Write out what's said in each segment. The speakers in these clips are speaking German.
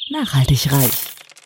Nachhaltig reich.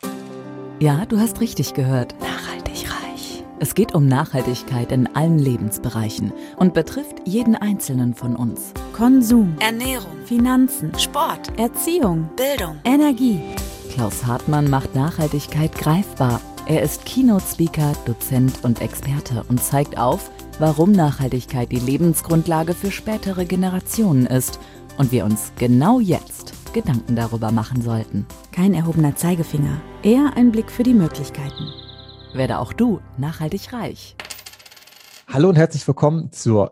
Ja, du hast richtig gehört. Nachhaltig reich. Es geht um Nachhaltigkeit in allen Lebensbereichen und betrifft jeden Einzelnen von uns. Konsum, Ernährung, Finanzen, Sport, Erziehung, Bildung, Energie. Klaus Hartmann macht Nachhaltigkeit greifbar. Er ist Keynote-Speaker, Dozent und Experte und zeigt auf, warum Nachhaltigkeit die Lebensgrundlage für spätere Generationen ist und wir uns genau jetzt Gedanken darüber machen sollten. Kein erhobener Zeigefinger, eher ein Blick für die Möglichkeiten. Werde auch du nachhaltig reich. Hallo und herzlich willkommen zur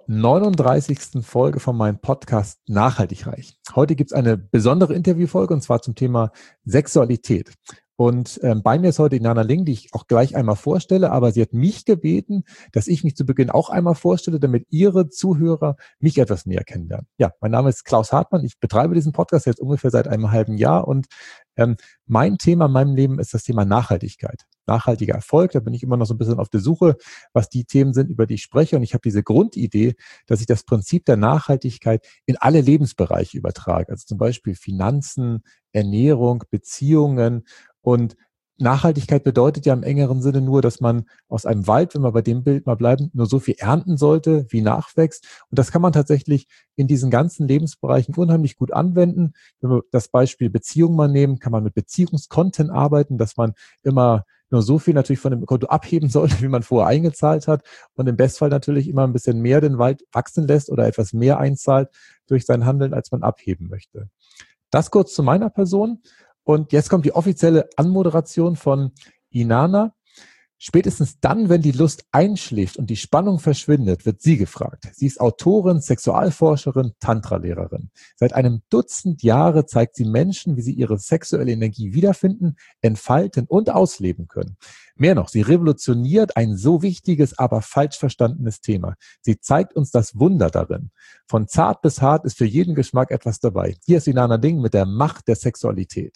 39. Folge von meinem Podcast Nachhaltig reich. Heute gibt es eine besondere Interviewfolge und zwar zum Thema Sexualität. Und bei mir ist heute Inanna Ling, die ich auch gleich einmal vorstelle, aber sie hat mich gebeten, dass ich mich zu Beginn auch einmal vorstelle, damit ihre Zuhörer mich etwas näher kennenlernen. Ja, mein Name ist Klaus Hartmann, ich betreibe diesen Podcast jetzt ungefähr seit einem halben Jahr und mein Thema in meinem Leben ist das Thema Nachhaltigkeit. Nachhaltiger Erfolg, da bin ich immer noch so ein bisschen auf der Suche, was die Themen sind, über die ich spreche. Und ich habe diese Grundidee, dass ich das Prinzip der Nachhaltigkeit in alle Lebensbereiche übertrage. Also zum Beispiel Finanzen, Ernährung, Beziehungen. Und Nachhaltigkeit bedeutet ja im engeren Sinne nur, dass man aus einem Wald, wenn wir bei dem Bild mal bleiben, nur so viel ernten sollte, wie nachwächst. Und das kann man tatsächlich in diesen ganzen Lebensbereichen unheimlich gut anwenden. Wenn wir das Beispiel Beziehung mal nehmen, kann man mit Beziehungskonten arbeiten, dass man immer nur so viel natürlich von dem Konto abheben sollte, wie man vorher eingezahlt hat. Und im Bestfall natürlich immer ein bisschen mehr den Wald wachsen lässt oder etwas mehr einzahlt durch sein Handeln, als man abheben möchte. Das kurz zu meiner Person. Und jetzt kommt die offizielle Anmoderation von Inanna. Spätestens dann, wenn die Lust einschläft und die Spannung verschwindet, wird sie gefragt. Sie ist Autorin, Sexualforscherin, Tantra-Lehrerin. Seit einem Dutzend Jahre zeigt sie Menschen, wie sie ihre sexuelle Energie wiederfinden, entfalten und ausleben können. Mehr noch, sie revolutioniert ein so wichtiges, aber falsch verstandenes Thema. Sie zeigt uns das Wunder darin. Von zart bis hart ist für jeden Geschmack etwas dabei. Hier ist Inanna Ling mit der Macht der Sexualität.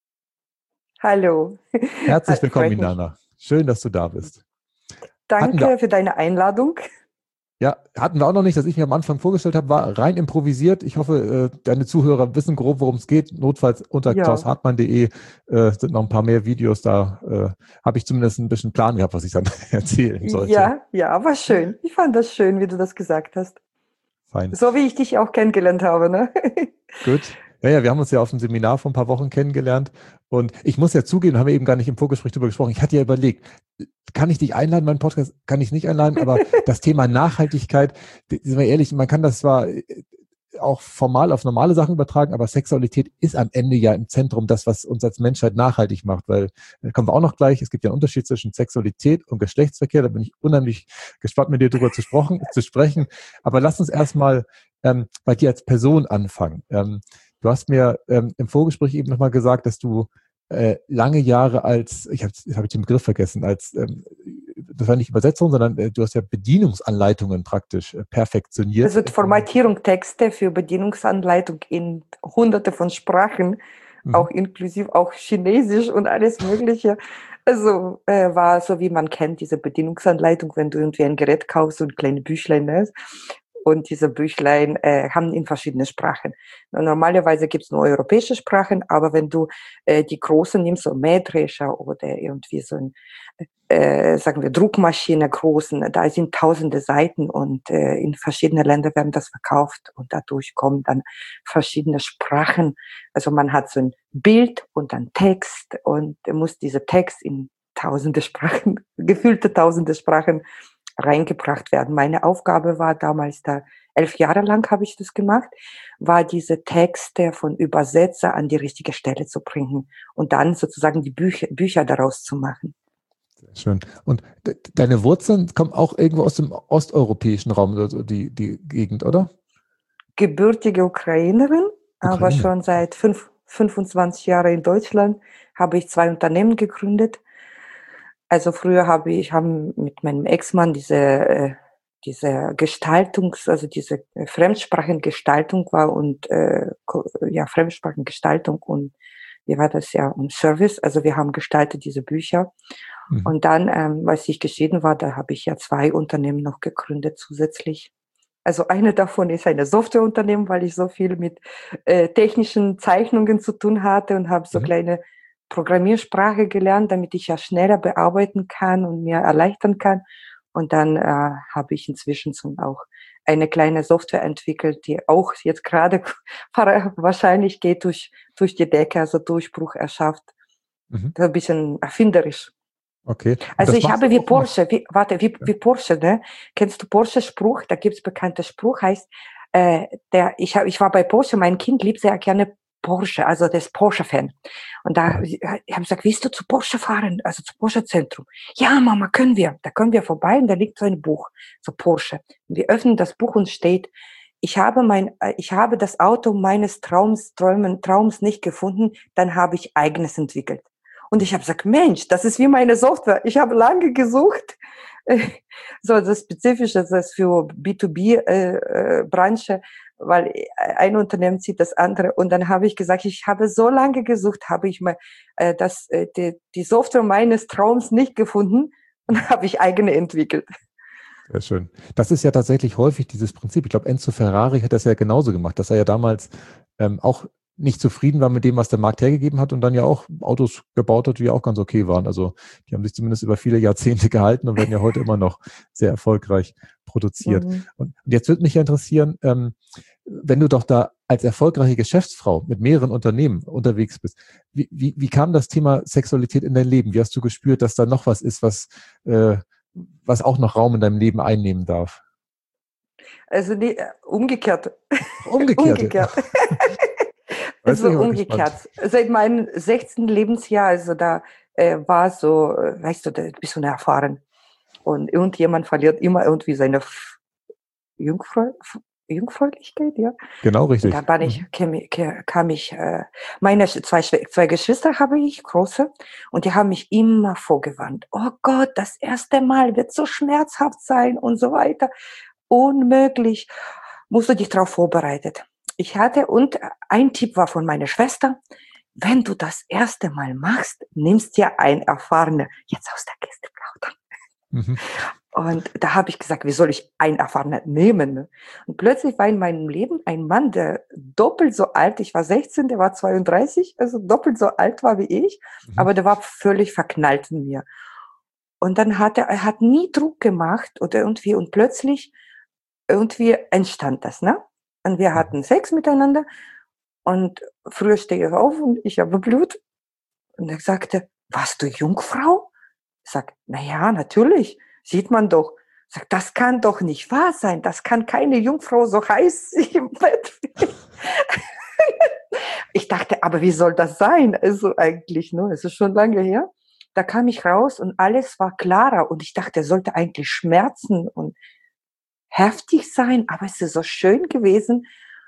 Hallo. Herzlich willkommen, Inanna. Schön, dass du da bist. Danke für deine Einladung. Ja, hatten wir auch noch nicht, dass ich mir am Anfang vorgestellt habe, war rein improvisiert. Ich hoffe, deine Zuhörer wissen grob, worum es geht. Notfalls unter klaushartmann.de sind noch ein paar mehr Videos. Da habe ich zumindest ein bisschen Plan gehabt, was ich dann erzählen sollte. Ja, war schön. Ich fand das schön, wie du das gesagt hast. Fein. So wie ich dich auch kennengelernt habe, ne? Gut. Ja, wir haben uns ja auf dem Seminar vor ein paar Wochen kennengelernt und ich muss ja zugeben, haben wir eben gar nicht im Vorgespräch darüber gesprochen, ich hatte ja überlegt, kann ich dich einladen, meinen Podcast, kann ich nicht einladen, aber das Thema Nachhaltigkeit, sind wir ehrlich, man kann das zwar auch formal auf normale Sachen übertragen, aber Sexualität ist am Ende ja im Zentrum das, was uns als Menschheit nachhaltig macht, weil, da kommen wir auch noch gleich, es gibt ja einen Unterschied zwischen Sexualität und Geschlechtsverkehr, da bin ich unheimlich gespannt, mit dir darüber zu sprechen, aber lass uns erstmal bei dir als Person anfangen. Du hast mir im Vorgespräch eben nochmal gesagt, dass du lange Jahre als, jetzt habe ich den Begriff vergessen, das war nicht Übersetzung, sondern du hast ja Bedienungsanleitungen praktisch perfektioniert. Also die Formatierung Texte für Bedienungsanleitung in hunderte von Sprachen, auch inklusive auch Chinesisch und alles Mögliche. Also war so, wie man kennt, diese Bedienungsanleitung, wenn du irgendwie ein Gerät kaufst und kleine Büchlein hast. Und diese Büchlein haben in verschiedene Sprachen. Normalerweise gibt es nur europäische Sprachen, aber wenn du die großen nimmst, so Mähdrescher oder irgendwie so ein, sagen wir, Druckmaschine großen, da sind tausende Seiten und in verschiedenen Ländern werden das verkauft und dadurch kommen dann verschiedene Sprachen. Also man hat so ein Bild und dann Text und muss dieser Text in tausende Sprachen, gefühlte tausende Sprachen reingebracht werden. Meine Aufgabe war damals, 11 Jahre lang habe ich das gemacht, war diese Texte von Übersetzer an die richtige Stelle zu bringen und dann sozusagen die Bücher daraus zu machen. Sehr schön. Und deine Wurzeln kommen auch irgendwo aus dem osteuropäischen Raum, also die Gegend, oder? Gebürtige Ukrainerin, aber schon seit 25 Jahren in Deutschland habe ich 2 Unternehmen gegründet. Also früher haben mit meinem Ex-Mann diese diese Fremdsprachengestaltung war und Fremdsprachengestaltung und wie war das ja, und Service. Also wir haben gestaltet diese Bücher. Und dann, als ich geschieden war, da habe ich ja 2 Unternehmen noch gegründet zusätzlich. Also eine davon ist ein Softwareunternehmen, weil ich so viel mit technischen Zeichnungen zu tun hatte und habe so kleine Programmiersprache gelernt, damit ich ja schneller bearbeiten kann und mir erleichtern kann. Und dann habe ich inzwischen auch eine kleine Software entwickelt, die auch jetzt gerade wahrscheinlich geht durch die Decke, also Durchbruch erschafft. Mhm. Das ist ein bisschen erfinderisch. Okay. Und Also das ich machst habe du wie auch Porsche, wie Porsche, ne? Kennst du Porsche-Spruch? Da gibt's bekannter Spruch, heißt, ich war bei Porsche, mein Kind liebt sehr gerne Porsche, also der ist Porsche-Fan. Und da ich habe gesagt, willst du zu Porsche fahren, also zu Porsche-Zentrum? Ja, Mama, können wir. Da können wir vorbei und da liegt so ein Buch, so Porsche. Und wir öffnen das Buch und steht, ich habe das Auto meines Traums nicht gefunden, dann habe ich eigenes entwickelt. Und ich habe gesagt, Mensch, das ist wie meine Software. Ich habe lange gesucht. So das Spezifische, das ist für B2B-Branche, weil ein Unternehmen zieht das andere. Und dann habe ich gesagt, ich habe so lange gesucht, habe ich mal die Software meines Traums nicht gefunden und habe ich eigene entwickelt. Sehr schön. Das ist ja tatsächlich häufig dieses Prinzip. Ich glaube, Enzo Ferrari hat das ja genauso gemacht, dass er ja damals auch nicht zufrieden war mit dem, was der Markt hergegeben hat und dann ja auch Autos gebaut hat, die auch ganz okay waren. Also die haben sich zumindest über viele Jahrzehnte gehalten und werden ja heute immer noch sehr erfolgreich produziert. Mhm. Und jetzt würde mich ja interessieren, wenn du doch da als erfolgreiche Geschäftsfrau mit mehreren Unternehmen unterwegs bist, wie kam das Thema Sexualität in dein Leben? Wie hast du gespürt, dass da noch was ist, was auch noch Raum in deinem Leben einnehmen darf? Also umgekehrt. Umgekehrt. Umgekehrt. Weiß Also ich aber umgekehrt. gespannt. Seit meinem 16. Lebensjahr, also da war so, weißt du, da bist du erfahren. Und irgendjemand verliert immer irgendwie seine Jungfräulichkeit, ja. Genau Und richtig. da kam ich, meine zwei Geschwister habe ich, große, und die haben mich immer vorgewarnt. Oh Gott, das erste Mal wird so schmerzhaft sein und so weiter. Unmöglich. Musst du dich darauf vorbereitet. Und ein Tipp war von meiner Schwester, wenn du das erste Mal machst, nimmst dir ein Erfahrener, jetzt aus der Kiste plaudern. Mhm. Und da habe ich gesagt, wie soll ich einen Erfahrenen nehmen? Ne? Und plötzlich war in meinem Leben ein Mann, der doppelt so alt, ich war 16, der war 32, also doppelt so alt war wie ich, Mhm. aber der war völlig verknallt in mir. Und dann er hat nie Druck gemacht oder irgendwie, und plötzlich irgendwie entstand das, ne? Und wir hatten Sex miteinander und früher stehe ich auf und ich habe Blut. Und er sagte, warst du Jungfrau? Ich sag, na ja, natürlich, sieht man doch. Ich sag, das kann doch nicht wahr sein. Das kann keine Jungfrau so heiß im Bett. Ich dachte, aber wie soll das sein? Also eigentlich, ne? Es ist schon lange her. Da kam ich raus und alles war klarer und ich dachte, er sollte eigentlich schmerzen und heftig sein, aber es ist so schön gewesen.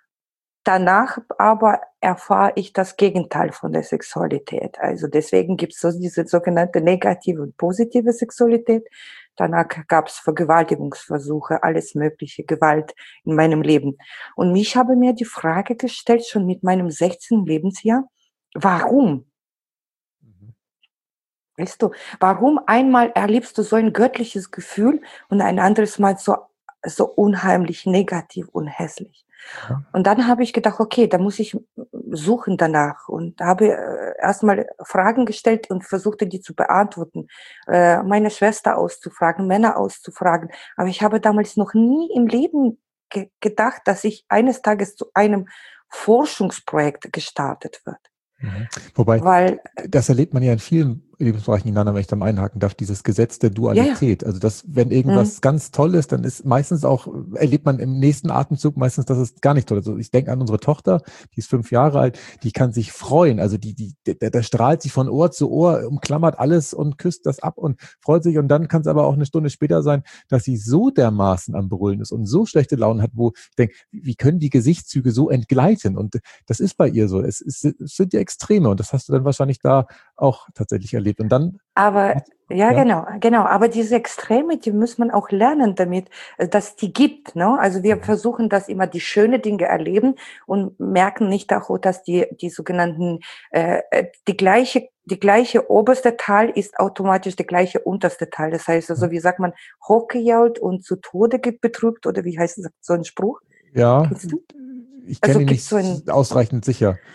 Danach aber erfahre ich das Gegenteil von der Sexualität. Also deswegen gibt es so diese sogenannte negative und positive Sexualität. Danach gab es Vergewaltigungsversuche, alles mögliche, Gewalt in meinem Leben. Und ich habe mir die Frage gestellt, schon mit meinem 16. Lebensjahr, warum? Mhm. Weißt du, warum einmal erlebst du so ein göttliches Gefühl und ein anderes Mal so unheimlich negativ und hässlich? Ja. Und dann habe ich gedacht, okay, da muss ich suchen danach und habe erstmal Fragen gestellt und versuchte, die zu beantworten, meine Schwester auszufragen, Männer auszufragen. Aber ich habe damals noch nie im Leben gedacht, dass ich eines Tages zu einem Forschungsprojekt gestartet wird. Mhm. Wobei, Weil, das erlebt man ja in vielen Lebensbereichen ineinander, wenn ich da mal einhaken darf, dieses Gesetz der ja, Dualität. Also, dass, wenn mhm. irgendwas ganz toll ist, dann ist meistens auch, erlebt man im nächsten Atemzug meistens, dass es gar nicht toll ist. Also ich denke an unsere Tochter, die ist 5 Jahre alt, die kann sich freuen. Also der strahlt sich von Ohr zu Ohr, umklammert alles und küsst das ab und freut sich. Und dann kann es aber auch eine Stunde später sein, dass sie so dermaßen am Brüllen ist und so schlechte Laune hat, wo ich denke, wie können die Gesichtszüge so entgleiten? Und das ist bei ihr so. Es sind ja Extreme und das hast du dann wahrscheinlich da auch tatsächlich erlebt. Und dann, Aber ja, ja, genau. Aber diese Extreme, die muss man auch lernen damit, dass die gibt. Ne? Also wir versuchen, dass immer die schönen Dinge erleben und merken nicht auch, dass die sogenannten die gleiche oberste Teil ist automatisch der gleiche unterste Teil. Das heißt, also wie sagt man, hochgejault und zu Tode betrübt oder wie heißt so ein Spruch? ja, Kennst du? ich kenne Also ihn gibt so ein nicht ausreichend sicher.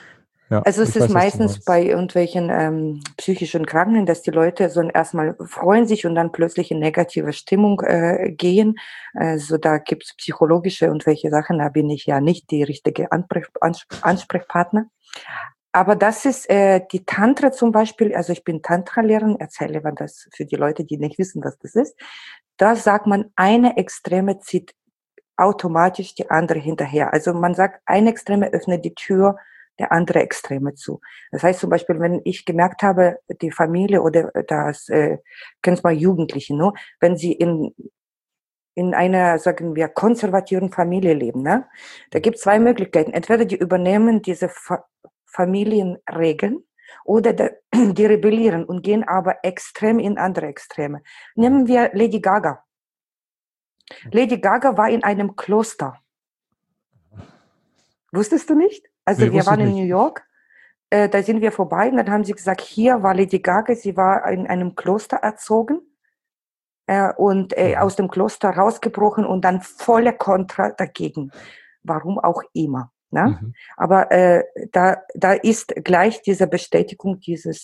Ja, Also es ich ist weiß, was du meistens meinst. bei irgendwelchen psychischen Krankheiten, dass die Leute so erstmal freuen sich und dann plötzlich in negative Stimmung gehen. Also da gibt es psychologische irgendwelche Sachen, da bin ich ja nicht die richtige Ansprechpartner. Aber das ist die Tantra zum Beispiel, also ich bin Tantra-Lehrerin, erzähle mal das für die Leute, die nicht wissen, was das ist. Da sagt man, eine Extreme zieht automatisch die andere hinterher. Also man sagt, eine Extreme öffnet die Tür der andere Extreme zu. Das heißt zum Beispiel, wenn ich gemerkt habe, die Familie oder das, kennst mal Jugendliche, ne? Wenn sie in einer, sagen wir, konservativen Familie leben, ne? Da gibt es zwei Möglichkeiten. Entweder die übernehmen diese Familienregeln oder die rebellieren und gehen aber extrem in andere Extreme. Nehmen wir Lady Gaga. Lady Gaga war in einem Kloster. Wusstest du nicht? Also Nee, wir wusste ich waren in nicht. New York, da sind wir vorbei und dann haben sie gesagt, hier war Lady Gaga, sie war in einem Kloster erzogen und Mhm. aus dem Kloster rausgebrochen und dann volle Kontra dagegen. Warum auch immer. Ne? Mhm. Aber da ist gleich diese Bestätigung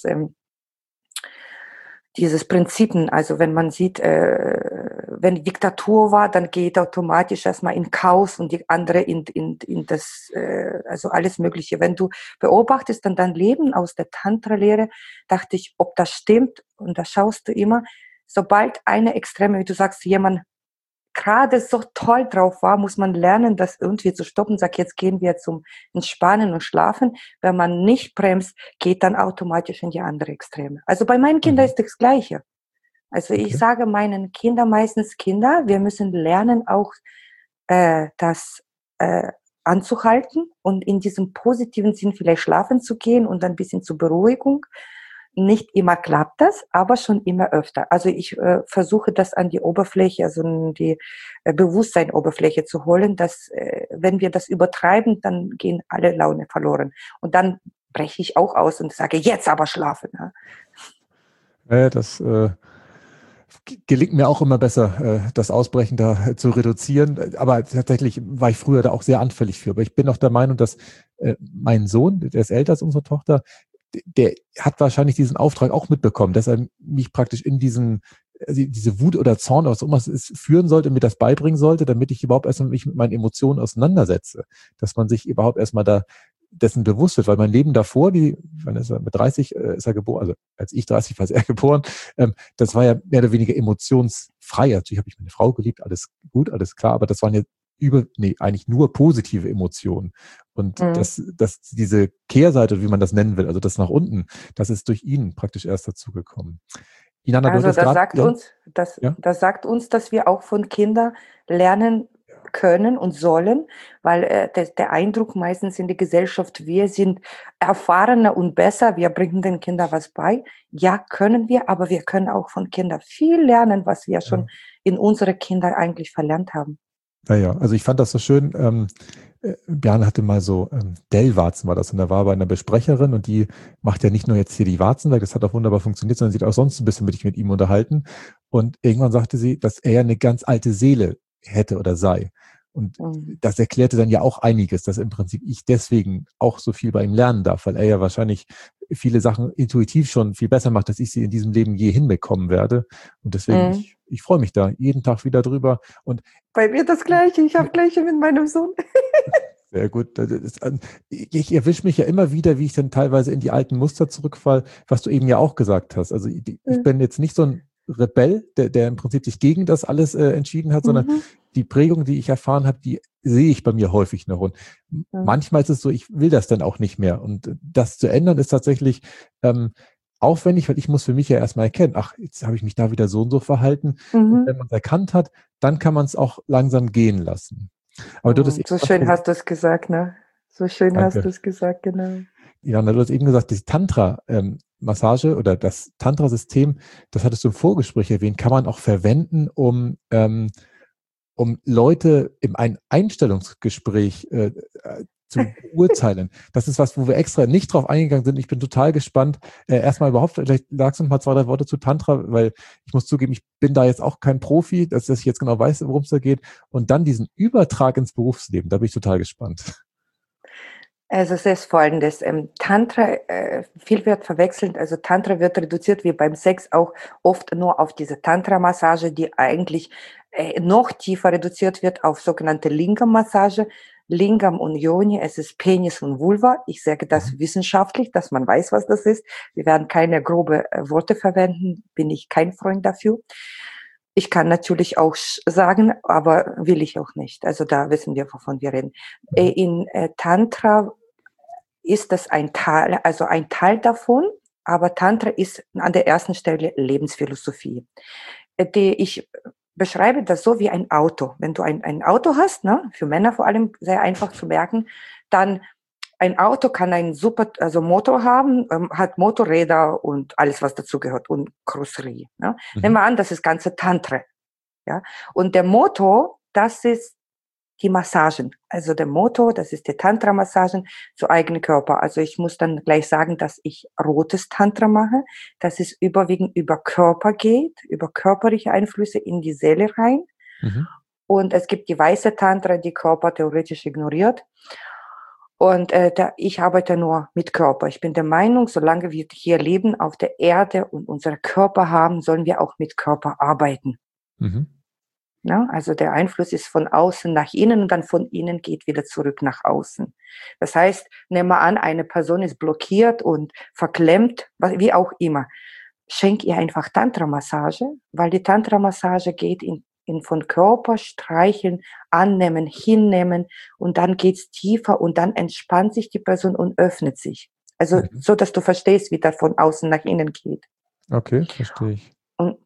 dieses Prinzipien, also wenn man sieht, wenn die Diktatur war, dann geht automatisch erstmal in Chaos und die andere in das, also alles Mögliche. Wenn du beobachtest dann dein Leben aus der Tantra-Lehre, dachte ich, ob das stimmt, und da schaust du immer, sobald eine Extreme, wie du sagst, jemand gerade so toll drauf war, muss man lernen, das irgendwie zu stoppen. Sag, jetzt gehen wir zum Entspannen und Schlafen. Wenn man nicht bremst, geht dann automatisch in die andere Extreme. Also bei meinen Kindern Mhm. ist das Gleiche. Also ich Okay. sage meinen Kindern meistens, Kinder, wir müssen lernen, auch das anzuhalten und in diesem positiven Sinn vielleicht schlafen zu gehen und ein bisschen zur Beruhigung. Nicht immer klappt das, aber schon immer öfter. Also ich versuche das an die Oberfläche, also an die Bewusstsein-Oberfläche zu holen, dass wenn wir das übertreiben, dann gehen alle Laune verloren. Und dann breche ich auch aus und sage, jetzt aber schlafen. Ne? Das gelingt mir auch immer besser, das Ausbrechen da zu reduzieren. Aber tatsächlich war ich früher da auch sehr anfällig für. Aber ich bin auch der Meinung, dass mein Sohn, der ist älter als unsere Tochter, der hat wahrscheinlich diesen Auftrag auch mitbekommen, dass er mich praktisch in diese Wut oder Zorn, was auch immer es ist, führen sollte, mir das beibringen sollte, damit ich überhaupt erstmal mich mit meinen Emotionen auseinandersetze. Dass man sich überhaupt erstmal da dessen bewusst wird, weil mein Leben davor, wann ist er, mit 30 ist er geboren, also als ich 30 war, ist er geboren, das war ja mehr oder weniger emotionsfrei. Natürlich habe ich meine Frau geliebt, alles gut, alles klar, aber das waren ja eigentlich nur positive Emotionen. Und Mhm. diese Kehrseite, wie man das nennen will, also das nach unten, das ist durch ihn praktisch erst dazu gekommen. Inanna, du Also hattest das gerade, sagt ja, uns, ja, das sagt uns, dass wir auch von Kindern lernen können und sollen, weil der Eindruck meistens in der Gesellschaft, wir sind erfahrener und besser, wir bringen den Kindern was bei. Ja, können wir, aber wir können auch von Kindern viel lernen, was wir ja. schon in unsere Kinder eigentlich verlernt haben. Naja, also ich fand das so schön. Björn hatte mal so Dellwarzen war das und da war bei einer Besprecherin und die macht ja nicht nur jetzt hier die Warzen weg, das hat auch wunderbar funktioniert, sondern sie hat auch sonst ein bisschen mit ihm unterhalten. Und irgendwann sagte sie, dass er eine ganz alte Seele hätte oder sei. Und Mhm. das erklärte dann ja auch einiges, dass im Prinzip ich deswegen auch so viel bei ihm lernen darf, weil er ja wahrscheinlich viele Sachen intuitiv schon viel besser macht, als ich sie in diesem Leben je hinbekommen werde. Und deswegen, Mhm. ich freue mich da jeden Tag wieder drüber. Und Bei mir das Gleiche, ich habe Gleiche mit meinem Sohn. sehr gut. Ich erwische mich ja immer wieder, wie ich dann teilweise in die alten Muster zurückfalle, was du eben ja auch gesagt hast. Also ich bin jetzt nicht so ein Rebell, der im Prinzip sich gegen das alles entschieden hat, sondern Mhm. die Prägung, die ich erfahren habe, die sehe ich bei mir häufig noch. Und Mhm. manchmal ist es so, ich will das dann auch nicht mehr. Und das zu ändern ist tatsächlich aufwendig, weil ich muss für mich ja erstmal erkennen, ach, jetzt habe ich mich da wieder so und so verhalten. Und Mhm. wenn man es erkannt hat, dann kann man es auch langsam gehen lassen. Aber du hattest Mhm. eben So was schön hast du es gesagt, ne? So schön hast du Danke. es gesagt, genau. Ja, du hast eben gesagt, die Tantra-Massage oder das Tantra-System, das hattest du im Vorgespräch erwähnt, kann man auch verwenden, um Leute in ein Einstellungsgespräch zu beurteilen. Das ist was, wo wir extra nicht drauf eingegangen sind. Ich bin total gespannt. Erstmal überhaupt, vielleicht sagst du noch mal 2, 3 Worte zu Tantra, weil ich muss zugeben, ich bin da jetzt auch kein Profi, dass ich jetzt genau weiß, worum es da geht. Und dann diesen Übertrag ins Berufsleben, da bin ich total gespannt. Also es ist Folgendes, Tantra, viel wird verwechselt, also Tantra wird reduziert wie beim Sex auch oft nur auf diese Tantra-Massage, die eigentlich noch tiefer reduziert wird auf sogenannte Lingam-Massage. Lingam und Yoni, es ist Penis und Vulva. Ich sage das wissenschaftlich, dass man weiß, was das ist. Wir werden keine grobe Worte verwenden, bin ich kein Freund dafür. Ich kann natürlich auch sagen, aber will ich auch nicht. Also da wissen wir, wovon wir reden. In Tantra ist das ein Teil davon, aber Tantra ist an der ersten Stelle Lebensphilosophie. Ich beschreibe das so wie ein Auto. Wenn du ein Auto hast, ne, für Männer vor allem sehr einfach zu merken, dann ein Auto kann einen super, also Motor haben, hat Motorräder und alles, was dazu gehört und Karosserie. Ne? Nehmen wir an, das ist ganze Tantra. Ja? Und der Motor, das ist die Massagen. Also der Motor, das ist die Tantra-Massagen zu eigenen Körper. Also ich muss dann gleich sagen, dass ich rotes Tantra mache, dass es überwiegend über Körper geht, über körperliche Einflüsse in die Seele rein. Und es gibt die weiße Tantra, die Körper theoretisch ignoriert. Und ich arbeite nur mit Körper. Ich bin der Meinung, solange wir hier leben auf der Erde und unsere Körper haben, sollen wir auch mit Körper arbeiten. Ja, also der Einfluss ist von außen nach innen und dann von innen geht wieder zurück nach außen. Das heißt, nehmen wir an, eine Person ist blockiert und verklemmt, wie auch immer. Schenk ihr einfach Tantra-Massage, weil die Tantra-Massage geht in von Körper streicheln, annehmen, hinnehmen und dann geht's tiefer und dann entspannt sich die Person und öffnet sich. Also so, dass du verstehst, wie das von außen nach innen geht. Okay, verstehe ich.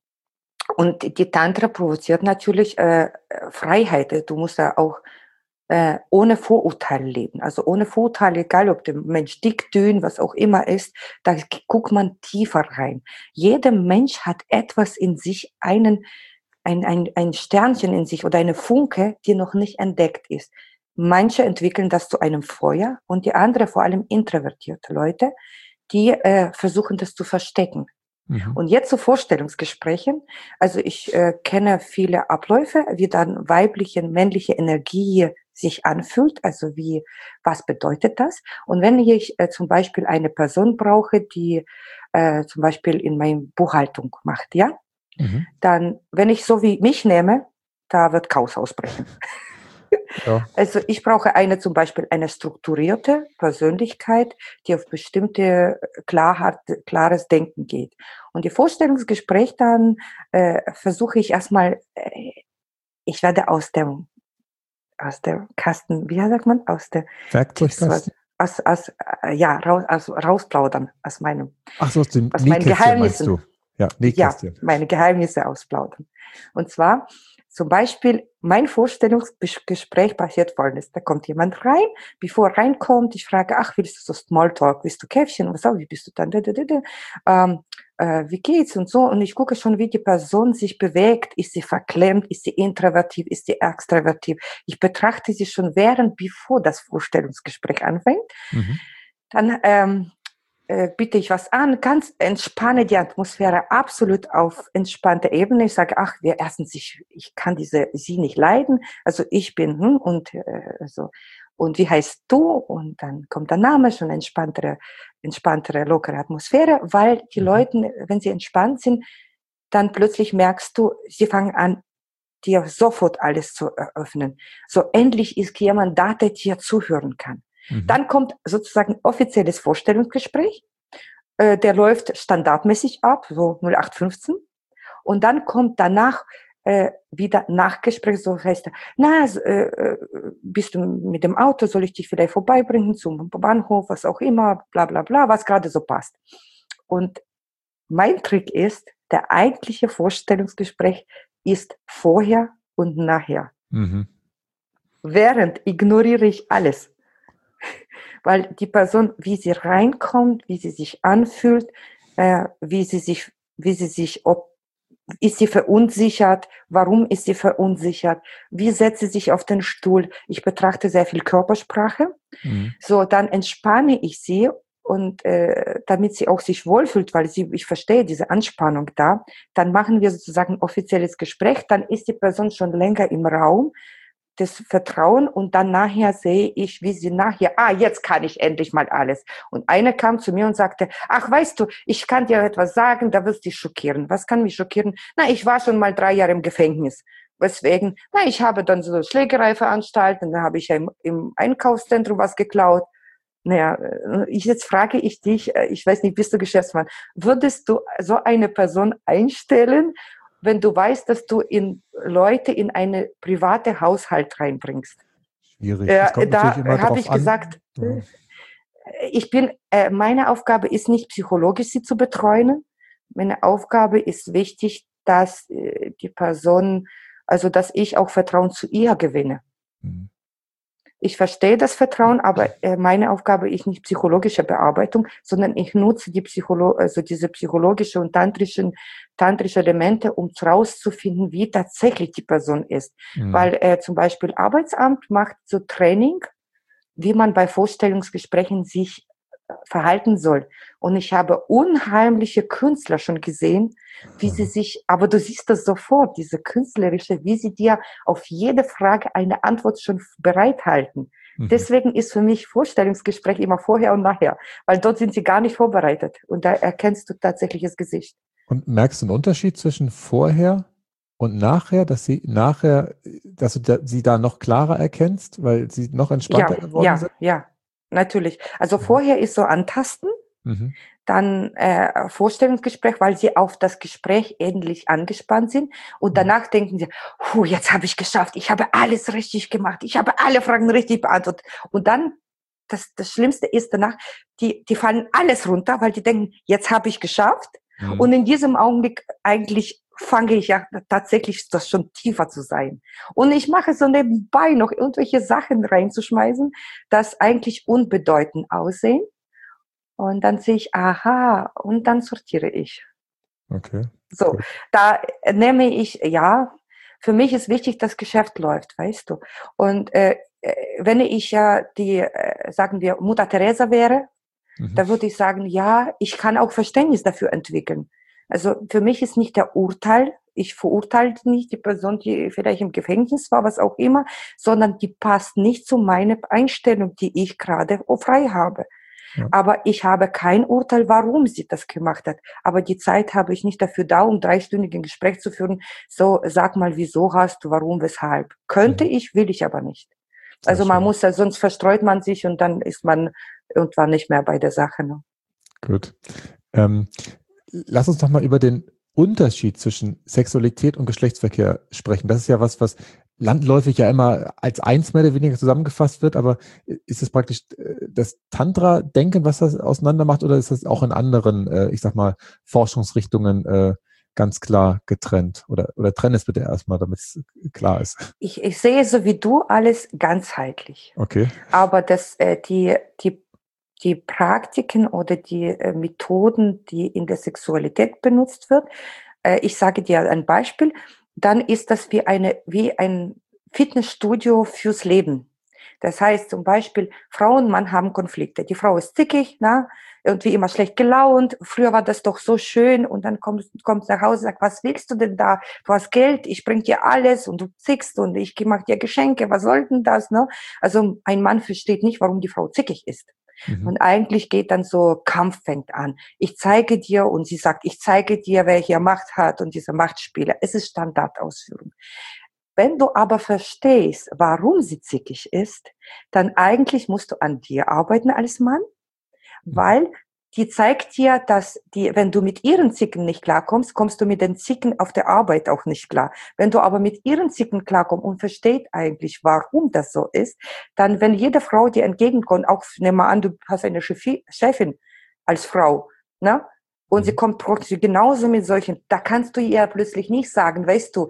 Und die Tantra provoziert natürlich Freiheit. Du musst da auch ohne Vorurteile leben. Also ohne Vorurteile, egal ob der Mensch dick, dünn, was auch immer ist, da guckt man tiefer rein. Jeder Mensch hat etwas in sich, ein Sternchen in sich oder eine Funke, die noch nicht entdeckt ist. Manche entwickeln das zu einem Feuer und die andere, vor allem introvertierte Leute, die versuchen das zu verstecken. Und jetzt zu Vorstellungsgesprächen. Also ich kenne viele Abläufe, wie dann weibliche, männliche Energie sich anfühlt. Also was bedeutet das? Und wenn ich zum Beispiel eine Person brauche, die zum Beispiel in meiner Buchhaltung macht, ja, dann, wenn ich so wie mich nehme, da wird Chaos ausbrechen. Ja. Also ich brauche zum Beispiel eine strukturierte Persönlichkeit, die auf bestimmte klares Denken geht. Und die Vorstellungsgespräch dann versuche ich erstmal, ich werde aus der Kasten, wie sagt man, aus der Werkzeugkasten? Rausplaudern aus meinem, ach so, aus den meinen Geheimnissen. Meinst du? Ja, Nähkästchen. Ja, meine Geheimnisse ausplaudern. Und zwar zum Beispiel, mein Vorstellungsgespräch passiert Folgendes. Da kommt jemand rein, bevor er reinkommt, ich frage, ach, willst du so Smalltalk, willst du Käffchen, was auch, wie bist du dann, wie geht's und so. Und ich gucke schon, wie die Person sich bewegt. Ist sie verklemmt, ist sie introvertiv, ist sie extrovertiv. Ich betrachte sie schon bevor das Vorstellungsgespräch anfängt. Dann biete ich was an, ganz entspanne die Atmosphäre absolut auf entspannte Ebene. Ich sage, ach, ich kann sie nicht leiden, also ich bin und so. Und wie heißt du? Und dann kommt der Name, schon entspanntere, lockere Atmosphäre, weil die Leute, wenn sie entspannt sind, dann plötzlich merkst du, sie fangen an, dir sofort alles zu öffnen. So endlich ist jemand da, der dir zuhören kann. Dann kommt sozusagen offizielles Vorstellungsgespräch. Der läuft standardmäßig ab, so 0815. Und dann kommt danach wieder Nachgespräch, so heißt bist du mit dem Auto, soll ich dich vielleicht vorbeibringen zum Bahnhof, was auch immer, bla bla bla, was gerade so passt. Und mein Trick ist, der eigentliche Vorstellungsgespräch ist vorher und nachher. Während ignoriere ich alles. Weil die Person, wie sie reinkommt, wie sie sich anfühlt, ist sie verunsichert, warum ist sie verunsichert, wie setzt sie sich auf den Stuhl. Ich betrachte sehr viel Körpersprache. So, dann entspanne ich sie und damit sie auch sich wohlfühlt, weil ich verstehe diese Anspannung da, dann machen wir sozusagen ein offizielles Gespräch, dann ist die Person schon länger im Raum, das Vertrauen und dann nachher sehe ich, wie sie nachher, jetzt kann ich endlich mal alles. Und einer kam zu mir und sagte, ach, weißt du, ich kann dir etwas sagen, da wirst du dich schockieren. Was kann mich schockieren? Na, ich war schon mal 3 Jahre im Gefängnis. Weswegen? Na, ich habe dann so Schlägerei veranstaltet, dann habe ich ja im Einkaufszentrum was geklaut. Naja, jetzt frage ich dich, ich weiß nicht, bist du Geschäftsmann, würdest du so eine Person einstellen, wenn du weißt, dass du Leute in eine private Haushalt reinbringst? Schwierig. Das kommt natürlich immer Da habe drauf ich an. gesagt, Ja. Meine Aufgabe ist nicht psychologisch sie zu betreuen. Meine Aufgabe ist wichtig, dass die Person, also dass ich auch Vertrauen zu ihr gewinne. Mhm. Ich verstehe das Vertrauen, aber meine Aufgabe ist nicht psychologische Bearbeitung, sondern ich nutze diese psychologische und tantrische Elemente, um rauszufinden, wie tatsächlich die Person ist. Mhm. Weil zum Beispiel Arbeitsamt macht so Training, wie man bei Vorstellungsgesprächen sich verhalten soll. Und ich habe unheimliche Künstler schon gesehen, wie sie sich, aber du siehst das sofort, diese künstlerische, wie sie dir auf jede Frage eine Antwort schon bereithalten. Mhm. Deswegen ist für mich Vorstellungsgespräch immer vorher und nachher, weil dort sind sie gar nicht vorbereitet und da erkennst du tatsächlich das Gesicht. Und merkst du einen Unterschied zwischen vorher und nachher, dass du sie da noch klarer erkennst, weil sie noch entspannter geworden sind? Ja, natürlich. Also vorher ist so antasten, dann Vorstellungsgespräch, weil sie auf das Gespräch ähnlich angespannt sind und danach denken sie, jetzt habe ich geschafft, ich habe alles richtig gemacht, ich habe alle Fragen richtig beantwortet und dann das Schlimmste ist danach, die fallen alles runter, weil die denken, jetzt habe ich geschafft und in diesem Augenblick eigentlich fange ich ja tatsächlich das schon tiefer zu sein. Und ich mache so nebenbei noch irgendwelche Sachen reinzuschmeißen, das eigentlich unbedeutend aussehen. Und dann sehe ich, aha, und dann sortiere ich. Okay. So, gut. Da nehme ich, für mich ist wichtig, dass Geschäft läuft, weißt du. Und wenn ich ja sagen wir, Mutter Teresa wäre, da würde ich sagen, ja, ich kann auch Verständnis dafür entwickeln. Also für mich ist nicht der Urteil, ich verurteile nicht die Person, die vielleicht im Gefängnis war, was auch immer, sondern die passt nicht zu meiner Einstellung, die ich gerade frei habe. Ja. Aber ich habe kein Urteil, warum sie das gemacht hat. Aber die Zeit habe ich nicht dafür da, um 3-stündigen Gespräch zu führen. So, sag mal, wieso hast du, warum, weshalb? Könnte ich, will ich aber nicht. Also man muss ja, sonst verstreut man sich und dann ist man irgendwann nicht mehr bei der Sache. Ne? Gut. Lass uns noch mal über den Unterschied zwischen Sexualität und Geschlechtsverkehr sprechen. Das ist ja was landläufig ja immer als eins mehr oder weniger zusammengefasst wird, aber ist es praktisch das Tantra-Denken, was das auseinander macht, oder ist das auch in anderen, ich sag mal, Forschungsrichtungen ganz klar getrennt? Oder trenn es bitte erstmal, damit es klar ist. Ich sehe so wie du alles ganzheitlich. Okay. Aber die Praktiken oder die Methoden, die in der Sexualität benutzt wird, ich sage dir ein Beispiel, dann ist das wie ein Fitnessstudio fürs Leben. Das heißt zum Beispiel, Frau und Mann haben Konflikte. Die Frau ist zickig, irgendwie immer schlecht gelaunt. Früher war das doch so schön und dann kommt nach Hause und sagt, was willst du denn da? Du hast Geld, ich bring dir alles und du zickst und ich mache dir Geschenke. Was soll denn das? Ne? Also ein Mann versteht nicht, warum die Frau zickig ist. Und eigentlich geht dann so, Kampf fängt an. Ich zeige dir und sie sagt, ich zeige dir, wer hier Macht hat und diese Machtspiele. Es ist Standardausführung. Wenn du aber verstehst, warum sie zickig ist, dann eigentlich musst du an dir arbeiten als Mann, weil die zeigt dir, dass wenn du mit ihren Zicken nicht klarkommst, kommst du mit den Zicken auf der Arbeit auch nicht klar. Wenn du aber mit ihren Zicken klarkommst und versteht eigentlich, warum das so ist, dann, wenn jede Frau dir entgegenkommt, auch nimm mal an, du hast eine Chefin als Frau, ne? Und sie kommt genauso mit solchen, da kannst du ihr plötzlich nicht sagen, weißt du,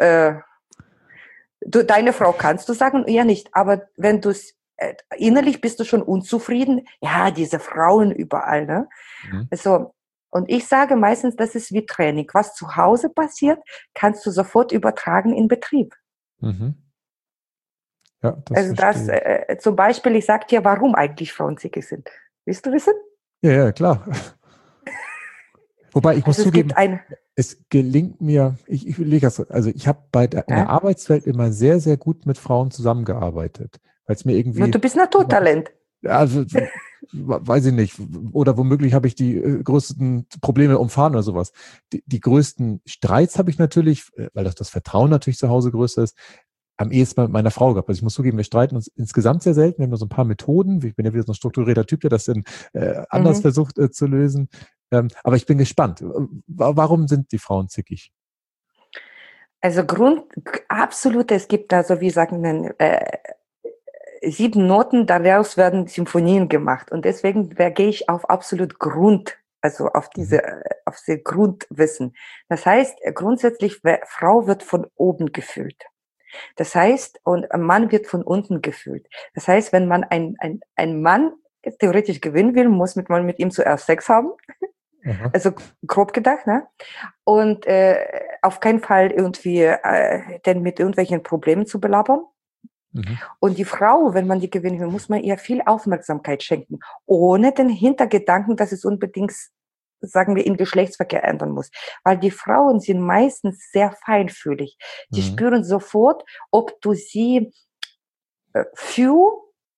deine Frau kannst du sagen, ihr nicht, aber wenn du innerlich bist du schon unzufrieden. Ja, diese Frauen überall, ne? Also, und ich sage meistens, das ist wie Training. Was zu Hause passiert, kannst du sofort übertragen in Betrieb. Ja, das zum Beispiel, ich sage dir, warum eigentlich Frauen zickig sind. Willst du wissen? Ja, klar. Wobei ich muss Also zugeben, es gelingt mir, ich lege das, also ich habe in der Arbeitswelt immer sehr, sehr gut mit Frauen zusammengearbeitet, weil es mir irgendwie... Du bist Naturtalent. Also, weiß ich nicht. Oder womöglich habe ich die größten Probleme umfahren oder sowas. Die größten Streits habe ich natürlich, weil das Vertrauen natürlich zu Hause größer ist, am ehesten mit meiner Frau gehabt. Also ich muss zugeben, wir streiten uns insgesamt sehr selten. Wir haben nur so ein paar Methoden. Ich bin ja wieder so ein strukturierter Typ, der das dann anders versucht zu lösen. Aber ich bin gespannt. Warum sind die Frauen zickig? Also absolut, es gibt da so, wie sagen, 7 Noten, daraus werden Symphonien gemacht. Und deswegen gehe ich auf absolut also auf diese Grundwissen. Das heißt, grundsätzlich, Frau wird von oben gefühlt. Das heißt, und ein Mann wird von unten gefühlt. Das heißt, wenn man ein Mann theoretisch gewinnen will, muss man mit ihm zuerst Sex haben. Aha. Also grob gedacht, ne? Und auf keinen Fall irgendwie denn mit irgendwelchen Problemen zu belabern. Mhm. Und die Frau, wenn man die gewinnen will, muss man ihr viel Aufmerksamkeit schenken, ohne den Hintergedanken, dass es unbedingt, sagen wir, in Geschlechtsverkehr ändern muss. Weil die Frauen sind meistens sehr feinfühlig. Die spüren sofort, ob du sie für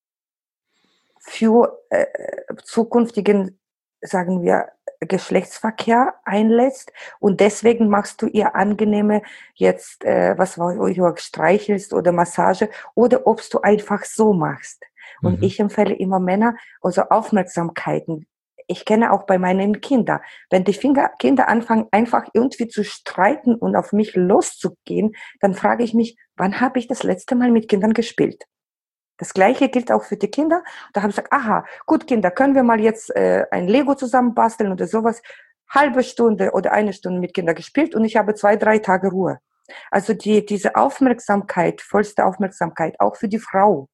zukünftigen, sagen wir, Geschlechtsverkehr einlässt und deswegen machst du ihr angenehme jetzt, wo du streichelst oder Massage oder ob du einfach so machst. Und ich empfehle immer Männer, also Aufmerksamkeiten. Ich kenne auch bei meinen Kindern, wenn die Kinder anfangen, einfach irgendwie zu streiten und auf mich loszugehen, dann frage ich mich, wann habe ich das letzte Mal mit Kindern gespielt? Das Gleiche gilt auch für die Kinder. Da habe ich gesagt, aha, gut Kinder, können wir mal jetzt ein Lego zusammen basteln oder sowas. Halbe Stunde oder 1 Stunde mit Kindern gespielt und ich habe 2-3 Tage Ruhe. Also diese Aufmerksamkeit, vollste Aufmerksamkeit, auch für die Frau.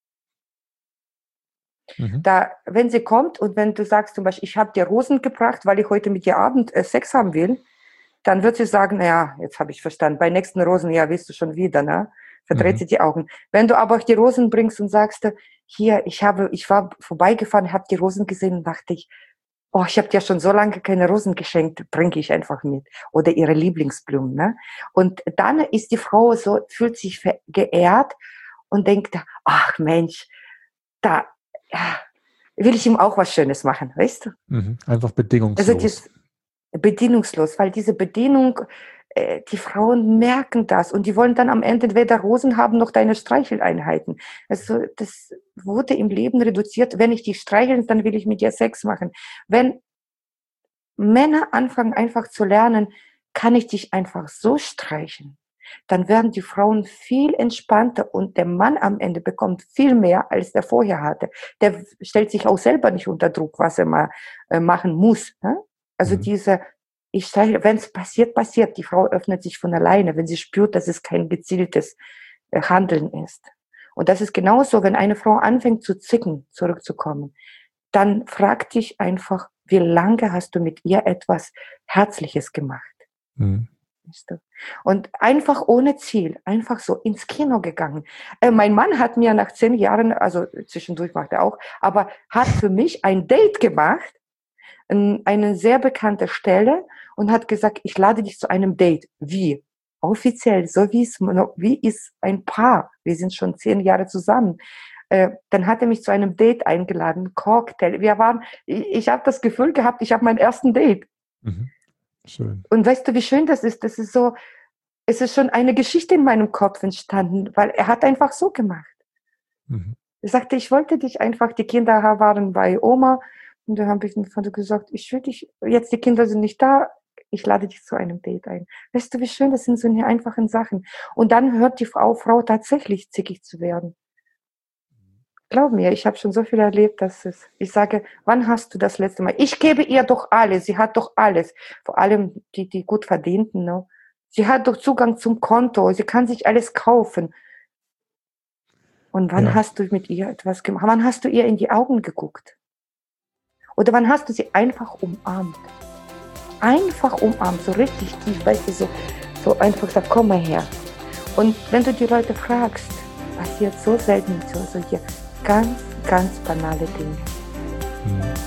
Da, wenn sie kommt und wenn du sagst zum Beispiel, ich habe dir Rosen gebracht, weil ich heute mit dir Abend Sex haben will, dann wird sie sagen, naja, jetzt habe ich verstanden, bei nächsten Rosen, ja, willst du schon wieder, ne? Verdreht sie die Augen. Wenn du aber die Rosen bringst und sagst, hier, ich war vorbeigefahren, habe die Rosen gesehen und dachte ich, oh, ich habe dir schon so lange keine Rosen geschenkt, bringe ich einfach mit. Oder ihre Lieblingsblumen, ne? Und dann ist die Frau so, fühlt sich geehrt und denkt, ach Mensch, da will ich ihm auch was Schönes machen, weißt du? Einfach bedingungslos. Also das bedingungslos, weil diese Bedienung, die Frauen merken das und die wollen dann am Ende weder Rosen haben noch deine Streicheleinheiten. Also das wurde im Leben reduziert. Wenn ich dich streicheln, dann will ich mit dir Sex machen. Wenn Männer anfangen einfach zu lernen, kann ich dich einfach so streicheln, dann werden die Frauen viel entspannter und der Mann am Ende bekommt viel mehr, als der vorher hatte. Der stellt sich auch selber nicht unter Druck, was er mal machen muss. Ne? Also wenn es passiert. Die Frau öffnet sich von alleine, wenn sie spürt, dass es kein gezieltes Handeln ist. Und das ist genauso, wenn eine Frau anfängt zu zicken, zurückzukommen, dann frag dich einfach, wie lange hast du mit ihr etwas Herzliches gemacht? Und einfach ohne Ziel, einfach so ins Kino gegangen. Mein Mann hat mir nach 10 Jahren, also zwischendurch macht er auch, aber hat für mich ein Date gemacht, eine sehr bekannte Stelle und hat gesagt, ich lade dich zu einem Date. Wie? Offiziell, so wie ist ein Paar. Wir sind schon 10 Jahre zusammen. Dann hat er mich zu einem Date eingeladen, Cocktail. Ich habe das Gefühl gehabt, ich habe meinen ersten Date. Schön. Und weißt du, wie schön das ist? Das ist so, es ist schon eine Geschichte in meinem Kopf entstanden, weil er hat einfach so gemacht. Er sagte, ich wollte dich einfach, die Kinder waren bei Oma. Und dann habe ich gesagt, ich will dich, jetzt die Kinder sind nicht da, ich lade dich zu einem Date ein. Weißt du, wie schön, das sind so eine einfachen Sachen. Und dann hört die Frau tatsächlich zickig zu werden. Glaub mir, ich habe schon so viel erlebt, ich sage, wann hast du das letzte Mal? Ich gebe ihr doch alles, sie hat doch alles. Vor allem die gut verdienten. Ne? Sie hat doch Zugang zum Konto, sie kann sich alles kaufen. Und wann hast du mit ihr etwas gemacht? Wann hast du ihr in die Augen geguckt? Oder wann hast du sie einfach umarmt? Einfach umarmt, so richtig tief, weißt du, so einfach gesagt, komm mal her. Und wenn du die Leute fragst, passiert so selten so hier ganz, ganz banale Dinge.